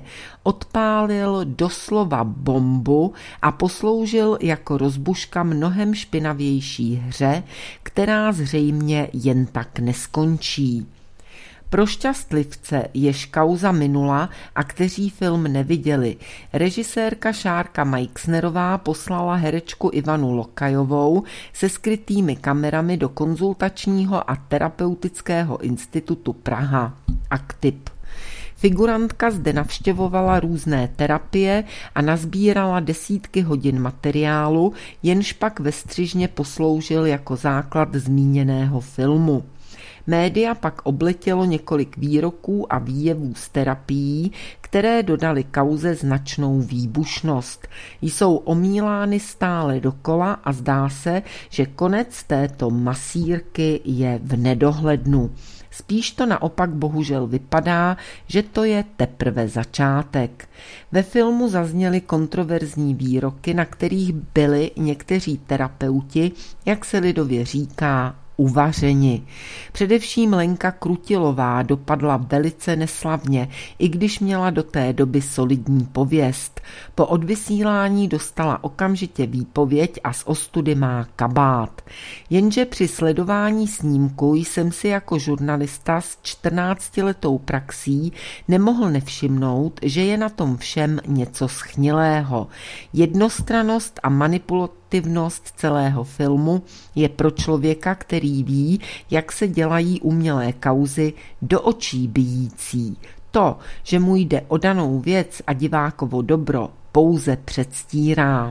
Odpálil doslova bombu a posloužil jako rozbuška mnohem špinavější hře, která zřejmě jen tak neskončí. Pro šťastlivce, jež kauza minula a kteří film neviděli, režisérka Šárka Meixnerová poslala herečku Ivanu Lokajovou se skrytými kamerami do konzultačního a terapeutického institutu Praha Aktip. Figurantka zde navštěvovala různé terapie a nazbírala desítky hodin materiálu, jenž pak ve střižně posloužil jako základ zmíněného filmu. Média pak obletělo několik výroků a výjevů z terapií, které dodaly kauze značnou výbušnost. Jsou omílány stále dokola a zdá se, že konec této masírky je v nedohlednu. Spíš to naopak bohužel vypadá, že to je teprve začátek. Ve filmu zazněly kontroverzní výroky, na kterých byli někteří terapeuti, jak se lidově říká, uvařeni. Především Lenka Krutilová dopadla velice neslavně, i když měla do té doby solidní pověst. Po odvysílání dostala okamžitě výpověď a z ostudy má kabát. Jenže při sledování snímku jsem si jako žurnalista s čtrnáctiletou praxí nemohl nevšimnout, že je na tom všem něco schnilého. Jednostrannost a manipulativnost celého filmu je pro člověka, který ví, jak se dělají umělé kauzy, do očí bijící. To, že mu jde o danou věc a divákovo dobro, pouze předstírá.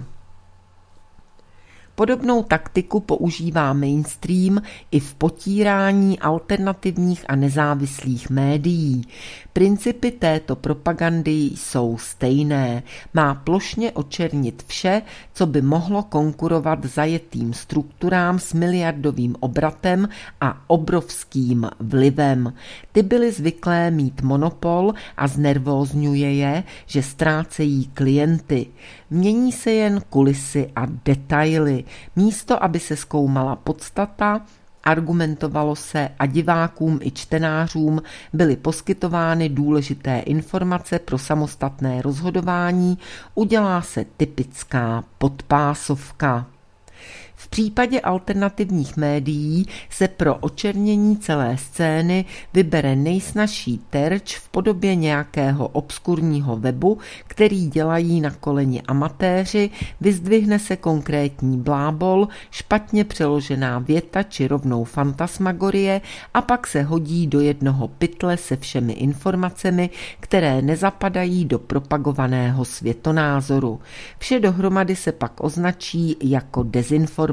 Podobnou taktiku používá mainstream i v potírání alternativních a nezávislých médií. Principy této propagandy jsou stejné. Má plošně očernit vše, co by mohlo konkurovat zajetým strukturám s miliardovým obratem a obrovským vlivem. Ty byly zvyklé mít monopol a znervózňuje je, že ztrácejí klienty. Mění se jen kulisy a detaily. Místo, aby se zkoumala podstata argumentovalo se a divákům i čtenářům byly poskytovány důležité informace pro samostatné rozhodování, udělá se typická podpásovka. V případě alternativních médií se pro očernění celé scény vybere nejsnazší terč v podobě nějakého obskurního webu, který dělají na koleni amatéři, vyzdvihne se konkrétní blábol, špatně přeložená věta či rovnou fantasmagorie a pak se hodí do jednoho pytle se všemi informacemi, které nezapadají do propagovaného světonázoru. Vše dohromady se pak označí jako dezinformace.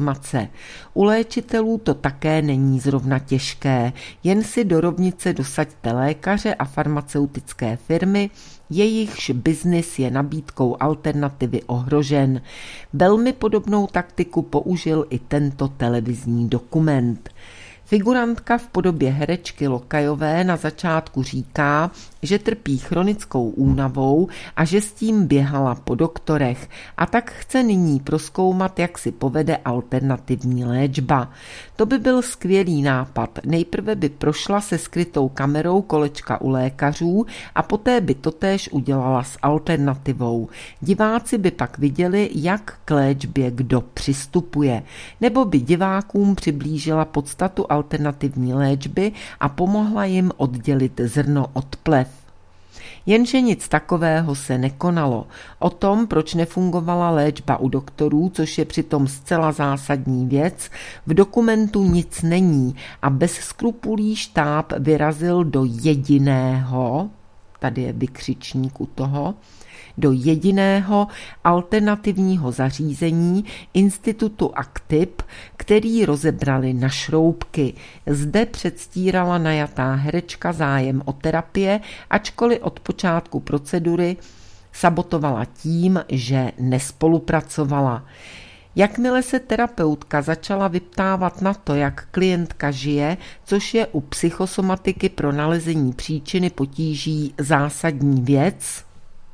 U léčitelů to také není zrovna těžké, jen si do rovnice dosaďte lékaře a farmaceutické firmy, jejichž biznis je nabídkou alternativy ohrožen. Velmi podobnou taktiku použil i tento televizní dokument. Figurantka v podobě herečky Lokajové na začátku říká, že trpí chronickou únavou a že s tím běhala po doktorech a tak chce nyní prozkoumat, jak si povede alternativní léčba. To by byl skvělý nápad. Nejprve by prošla se skrytou kamerou kolečka u lékařů a poté by totéž udělala s alternativou. Diváci by pak viděli, jak k léčbě kdo přistupuje. Nebo by divákům přiblížila podstatu alternativní léčby a pomohla jim oddělit zrno od plev. Jenže nic takového se nekonalo. O tom, proč nefungovala léčba u doktorů, což je přitom zcela zásadní věc, v dokumentu nic není a bez skrupulí štáb vyrazil do jediného, tady je vykřičník u toho, do jediného alternativního zařízení Institutu Aktip, který rozebrali na šroubky. Zde předstírala najatá herečka zájem o terapie, ačkoliv od počátku procedury sabotovala tím, že nespolupracovala. Jakmile se terapeutka začala vyptávat na to, jak klientka žije, což je u psychosomatiky pro nalezení příčiny potíží zásadní věc,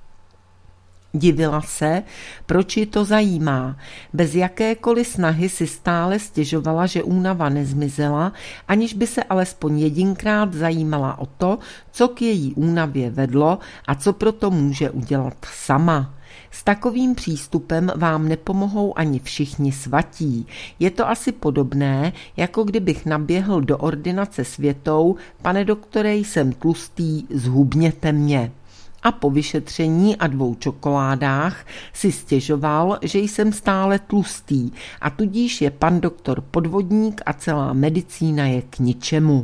divila se, proč ji to zajímá. Bez jakékoliv snahy si stále stěžovala, že únava nezmizela, aniž by se alespoň jedinkrát zajímala o to, co k její únavě vedlo a co proto může udělat sama. S takovým přístupem vám nepomohou ani všichni svatí. Je to asi podobné, jako kdybych naběhl do ordinace s větou: pane doktore, jsem tlustý, zhubněte mě. A po vyšetření a dvou čokoládách si stěžoval, že jsem stále tlustý a tudíž je pan doktor podvodník a celá medicína je k ničemu.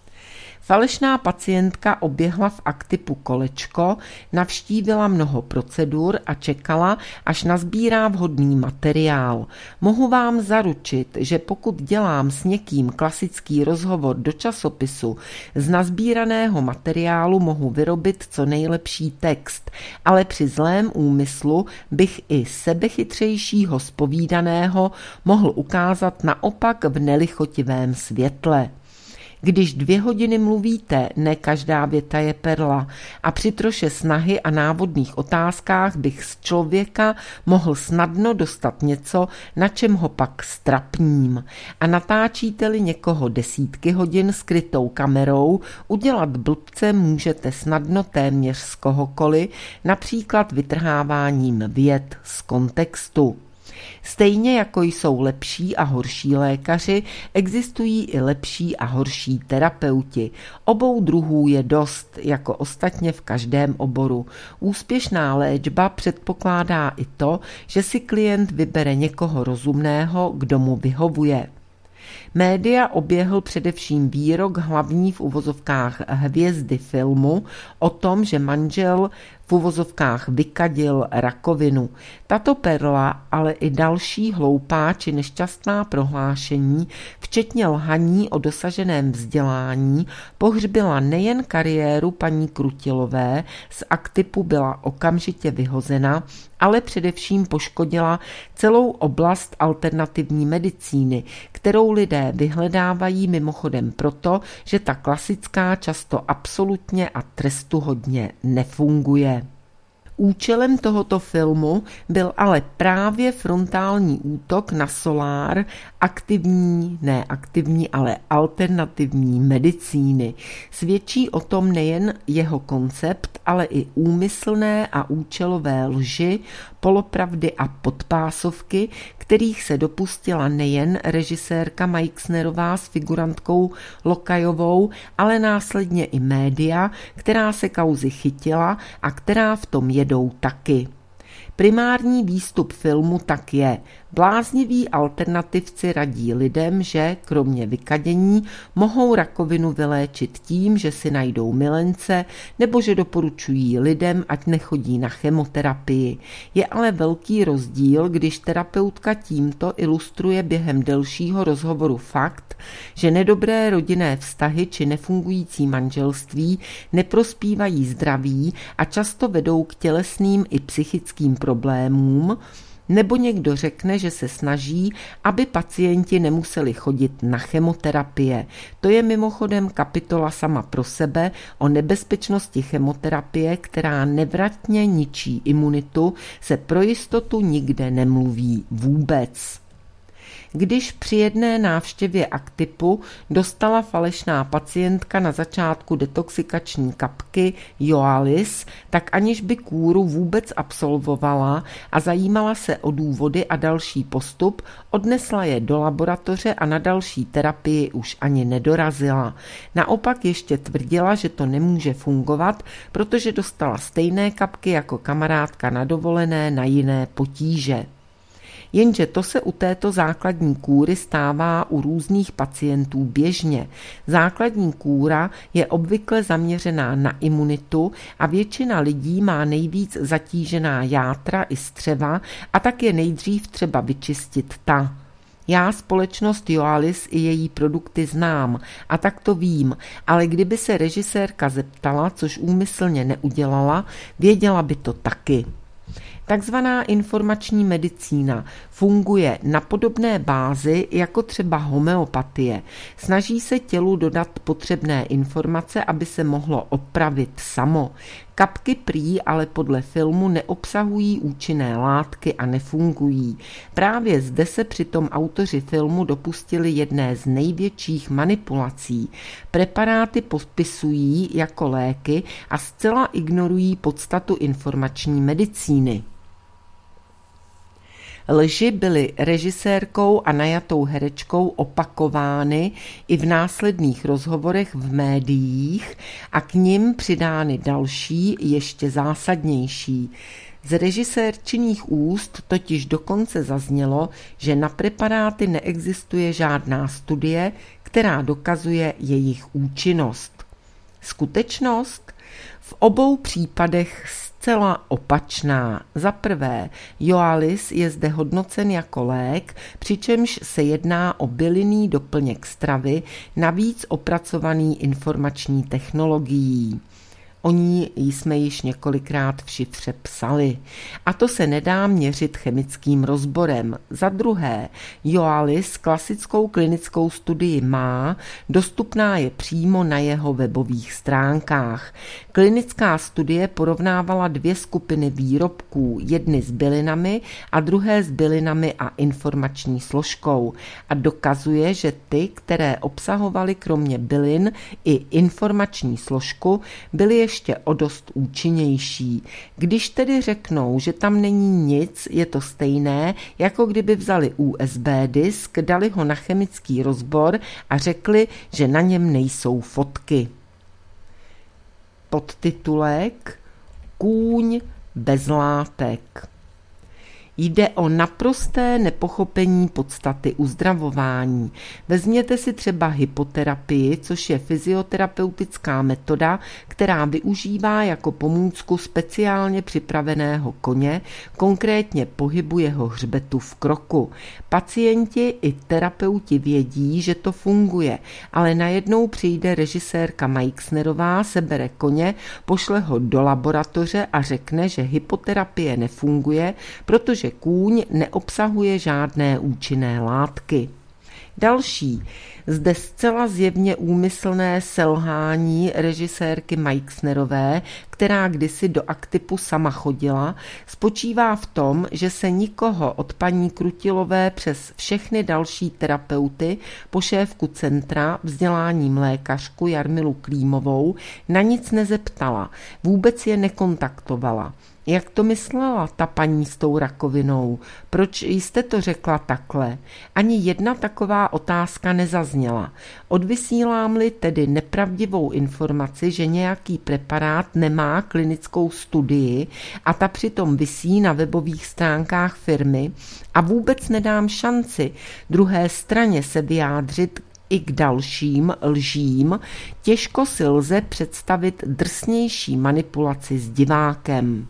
Falešná pacientka oběhla v Aktipu kolečko, navštívila mnoho procedur a čekala, až nazbírá vhodný materiál. Mohu vám zaručit, že pokud dělám s někým klasický rozhovor do časopisu, z nazbíraného materiálu mohu vyrobit co nejlepší text, ale při zlém úmyslu bych i sebechytřejšího zpovídaného mohl ukázat naopak v nelichotivém světle. Když dvě hodiny mluvíte, ne každá věta je perla a při troše snahy a návodných otázkách bych z člověka mohl snadno dostat něco, na čem ho pak strapním. A natáčíte-li někoho desítky hodin skrytou kamerou, udělat blbce můžete snadno téměř z kohokoliv, například vytrháváním vět z kontextu. Stejně jako jsou lepší a horší lékaři, existují i lepší a horší terapeuti. Obou druhů je dost, jako ostatně v každém oboru. Úspěšná léčba předpokládá i to, že si klient vybere někoho rozumného, kdo mu vyhovuje. Média oběhl především výrok hlavní v uvozovkách hvězdy filmu o tom, že manžel v uvozovkách vykadil rakovinu. Tato perla, ale i další hloupá či nešťastná prohlášení, včetně lhaní o dosaženém vzdělání, pohřbila nejen kariéru paní Krutilové, z Aktipu byla okamžitě vyhozena, ale především poškodila celou oblast alternativní medicíny, kterou lidé vyhledávají mimochodem proto, že ta klasická často absolutně a trestuhodně nefunguje. Účelem tohoto filmu byl ale právě frontální útok na solár aktivní, ne aktivní, ale alternativní medicíny. Svědčí o tom nejen jeho koncept, ale i úmyslné a účelové lži, polopravdy a podpásovky, kterých se dopustila nejen režisérka Meixnerová s figurantkou Lokajovou, ale následně i média, která se kauzy chytila a která v tom jedou taky. Primární výstup filmu tak je: blázniví alternativci radí lidem, že kromě vykadění mohou rakovinu vyléčit tím, že si najdou milence, nebo že doporučují lidem, ať nechodí na chemoterapii. Je ale velký rozdíl, když terapeutka tímto ilustruje během delšího rozhovoru fakt, že nedobré rodinné vztahy či nefungující manželství neprospívají zdraví a často vedou k tělesným i psychickým problémům, nebo někdo řekne, že se snaží, aby pacienti nemuseli chodit na chemoterapie. To je mimochodem kapitola sama pro sebe o nebezpečnosti chemoterapie, která nevratně ničí imunitu, se pro jistotu nikde nemluví vůbec. Když při jedné návštěvě Aktipu dostala falešná pacientka na začátku detoxikační kapky Joalis, tak aniž by kúru vůbec absolvovala a zajímala se o důvody a další postup, odnesla je do laboratoře a na další terapii už ani nedorazila. Naopak ještě tvrdila, že to nemůže fungovat, protože dostala stejné kapky jako kamarádka na dovolené na jiné potíže. Jenže to se u této základní kúry stává u různých pacientů běžně. Základní kúra je obvykle zaměřená na imunitu a většina lidí má nejvíc zatížená játra i střeva a tak je nejdřív třeba vyčistit ta. Já společnost Joalis i její produkty znám a tak to vím, ale kdyby se režisérka zeptala, což úmyslně neudělala, věděla by to taky. Takzvaná informační medicína funguje na podobné bázi jako třeba homeopatie. Snaží se tělu dodat potřebné informace, aby se mohlo opravit samo. Kapky prý ale podle filmu neobsahují účinné látky a nefungují. Právě zde se přitom autoři filmu dopustili jedné z největších manipulací. Preparáty popisují jako léky a zcela ignorují podstatu informační medicíny. Lži byly režisérkou a najatou herečkou opakovány i v následných rozhovorech v médiích a k nim přidány další, ještě zásadnější. Z režisérčiných úst totiž dokonce zaznělo, že na preparáty neexistuje žádná studie, která dokazuje jejich účinnost. Skutečnost? V obou případech zcela opačná. Za prvé, Joalis je zde hodnocen jako lék, přičemž se jedná o bylinný doplněk stravy, navíc opracovaný informační technologií. O ní jsme již několikrát v šifře psali. A to se nedá měřit chemickým rozborem. Za druhé, Joalis klasickou klinickou studii má, dostupná je přímo na jeho webových stránkách. Klinická studie porovnávala dvě skupiny výrobků, jedny s bylinami a druhé s bylinami a informační složkou. A dokazuje, že ty, které obsahovaly kromě bylin i informační složku, byly ještě ještě o dost účinnější. Když tedy řeknou, že tam není nic, je to stejné, jako kdyby vzali U S B disk, dali ho na chemický rozbor a řekli, že na něm nejsou fotky. Podtitulek Kůň bez látek. Jde o naprosté nepochopení podstaty uzdravování. Vezměte si třeba hypoterapii, což je fyzioterapeutická metoda, která využívá jako pomůcku speciálně připraveného koně, konkrétně pohybu jeho hřbetu v kroku. Pacienti i terapeuti vědí, že to funguje, ale najednou přijde režisérka Meixnerová, sebere koně, pošle ho do laboratoře a řekne, že hypoterapie nefunguje, protože že kůň neobsahuje žádné účinné látky. Další, zde zcela zjevně úmyslné selhání režisérky Meixnerové, která kdysi do Aktipu sama chodila, spočívá v tom, že se nikoho od paní Krutilové přes všechny další terapeuty po šéfku centra, vzděláním lékařku Jarmilu Klímovou, na nic nezeptala, vůbec je nekontaktovala. Jak to myslela ta paní s tou rakovinou? Proč jste to řekla takhle? Ani jedna taková otázka nezazněla. Odvysílám-li tedy nepravdivou informaci, že nějaký preparát nemá klinickou studii a ta přitom visí na webových stránkách firmy a vůbec nedám šanci druhé straně se vyjádřit i k dalším lžím, těžko si lze představit drsnější manipulaci s divákem.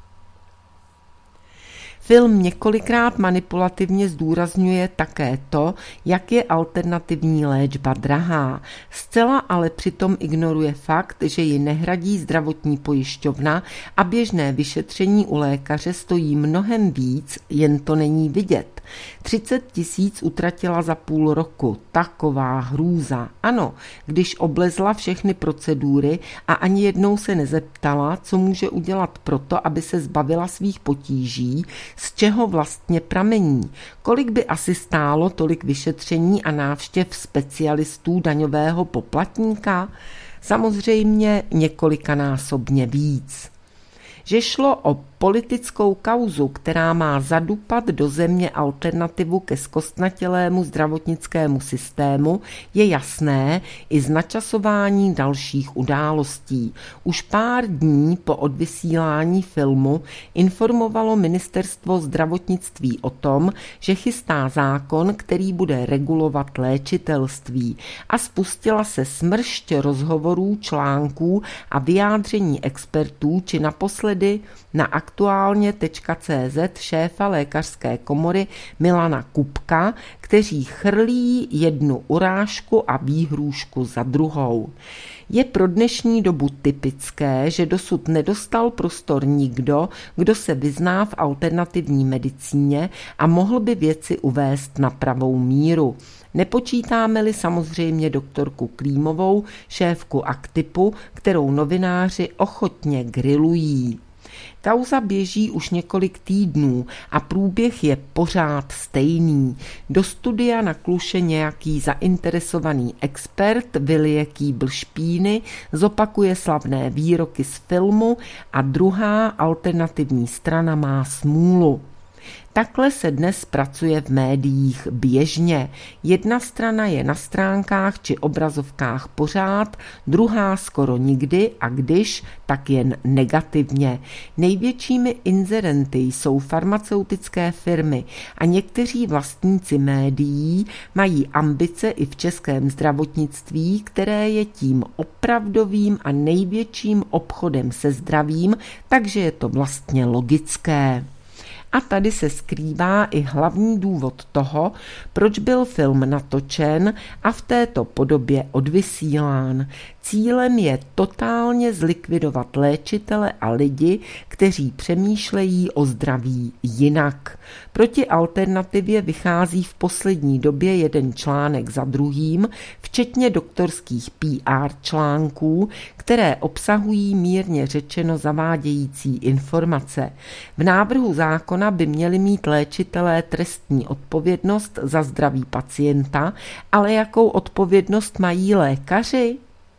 Film několikrát manipulativně zdůrazňuje také to, jak je alternativní léčba drahá. Zcela ale přitom ignoruje fakt, že ji nehradí zdravotní pojišťovna a běžné vyšetření u lékaře stojí mnohem víc, jen to není vidět. třicet tisíc utratila za půl roku. Taková hrůza. Ano, když oblezla všechny procedury a ani jednou se nezeptala, co může udělat proto, aby se zbavila svých potíží, z čeho vlastně pramení. Kolik by asi stálo tolik vyšetření a návštěv specialistů daňového poplatníka? Samozřejmě několikanásobně víc. Že šlo o politickou kauzu, která má zadupat do země alternativu ke zkostnatělému zdravotnickému systému, je jasné i z načasování dalších událostí. Už pár dní po odvysílání filmu informovalo ministerstvo zdravotnictví o tom, že chystá zákon, který bude regulovat léčitelství, a spustila se smršť rozhovorů, článků a vyjádření expertů, či naposledy na aktuálně tečka cé zet šéfa lékařské komory Milana Kupka, kteří chrlí jednu urážku a výhrůžku za druhou. Je pro dnešní dobu typické, že dosud nedostal prostor nikdo, kdo se vyzná v alternativní medicíně a mohl by věci uvést na pravou míru. Nepočítáme-li samozřejmě doktorku Klímovou, šéfku Aktipu, kterou novináři ochotně grilují. Kauza běží už několik týdnů a průběh je pořád stejný. Do studia nakluše nějaký zainteresovaný expert, vylije kýbl špíny, zopakuje slavné výroky z filmu a druhá alternativní strana má smůlu. Takhle se dnes pracuje v médiích běžně. Jedna strana je na stránkách či obrazovkách pořád, druhá skoro nikdy a když, tak jen negativně. Největšími inzerenty jsou farmaceutické firmy a někteří vlastníci médií mají ambice i v českém zdravotnictví, které je tím opravdovým a největším obchodem se zdravím, takže je to vlastně logické. A tady se skrývá i hlavní důvod toho, proč byl film natočen a v této podobě odvysílán. Cílem je totálně zlikvidovat léčitele a lidi, kteří přemýšlejí o zdraví jinak. Proti alternativě vychází v poslední době jeden článek za druhým, včetně doktorských P R článků, které obsahují mírně řečeno zavádějící informace. V návrhu zákona by měli mít léčitelé trestní odpovědnost za zdraví pacienta, ale jakou odpovědnost mají lékaři?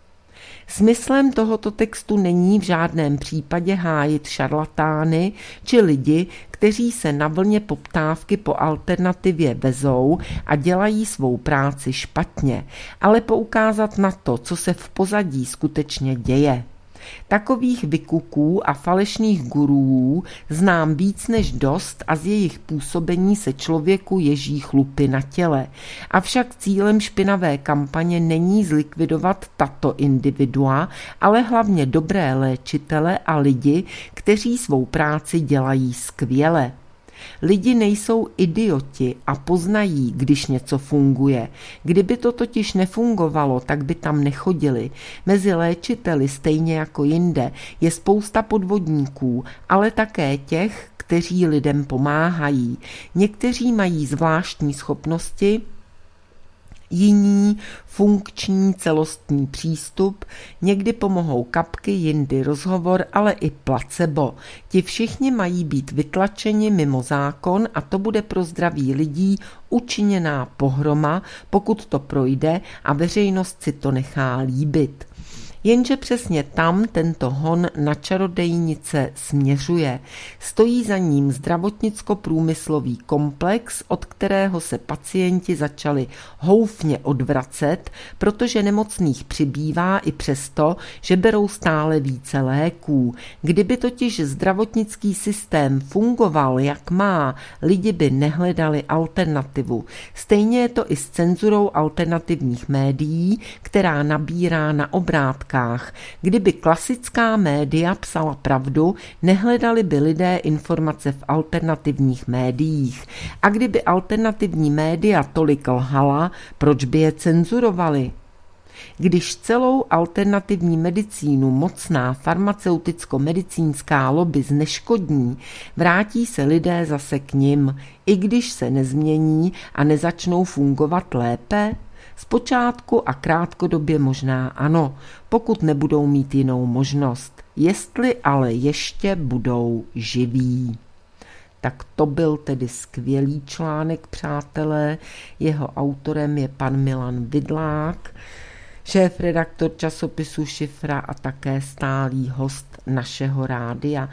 Smyslem tohoto textu není v žádném případě hájit šarlatány či lidi, kteří se na vlně poptávky po alternativě vezou a dělají svou práci špatně, ale poukázat na to, co se v pozadí skutečně děje. Takových vykuků a falešných guruů znám víc než dost a z jejich působení se člověku ježí chlupy na těle. Avšak cílem špinavé kampaně není zlikvidovat tato individua, ale hlavně dobré léčitele a lidi, kteří svou práci dělají skvěle. Lidi nejsou idioti a poznají, když něco funguje. Kdyby to totiž nefungovalo, tak by tam nechodili. Mezi léčiteli, stejně jako jinde, je spousta podvodníků, ale také těch, kteří lidem pomáhají. Někteří mají zvláštní schopnosti Jiní funkční celostní přístup, někdy pomohou kapky, jindy rozhovor, ale i placebo. Ti všichni mají být vytlačeni mimo zákon a to bude pro zdraví lidí učiněná pohroma, pokud to projde a veřejnost si to nechá líbit. Jenže přesně tam tento hon na čarodejnice směřuje. Stojí za ním zdravotnicko-průmyslový komplex, od kterého se pacienti začali houfně odvracet, protože nemocných přibývá i přesto, že berou stále více léků. Kdyby totiž zdravotnický systém fungoval, jak má, lidi by nehledali alternativu. Stejně je to i s cenzurou alternativních médií, která nabírá na obrátkách. Kdyby klasická média psala pravdu, nehledali by lidé informace v alternativních médiích. A kdyby alternativní média tolik lhala, proč by je cenzurovali? Když celou alternativní medicínu mocná farmaceuticko-medicínská lobby zneškodní, vrátí se lidé zase k nim, i když se nezmění a nezačnou fungovat lépe? Zpočátku a krátkodobě možná ano, pokud nebudou mít jinou možnost, jestli ale ještě budou živí. Tak to byl tedy skvělý článek, přátelé. Jeho autorem je pan Milan Vidlák, šéfredaktor časopisu Šifra a také stálý host našeho rádia.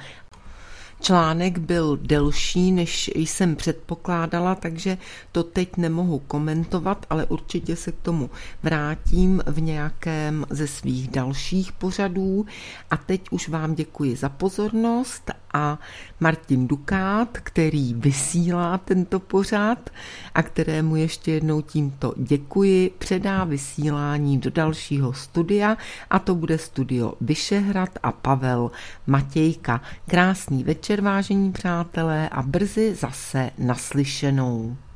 Článek byl delší, než jsem předpokládala, takže to teď nemohu komentovat, ale určitě se k tomu vrátím v nějakém ze svých dalších pořadů. A teď už vám děkuji za pozornost a Martin Dukát, který vysílá tento pořad a kterému ještě jednou tímto děkuji, předá vysílání do dalšího studia a to bude studio Vyšehrad a Pavel Matějka. Krásný večer, vážení přátelé, a brzy zase naslyšenou.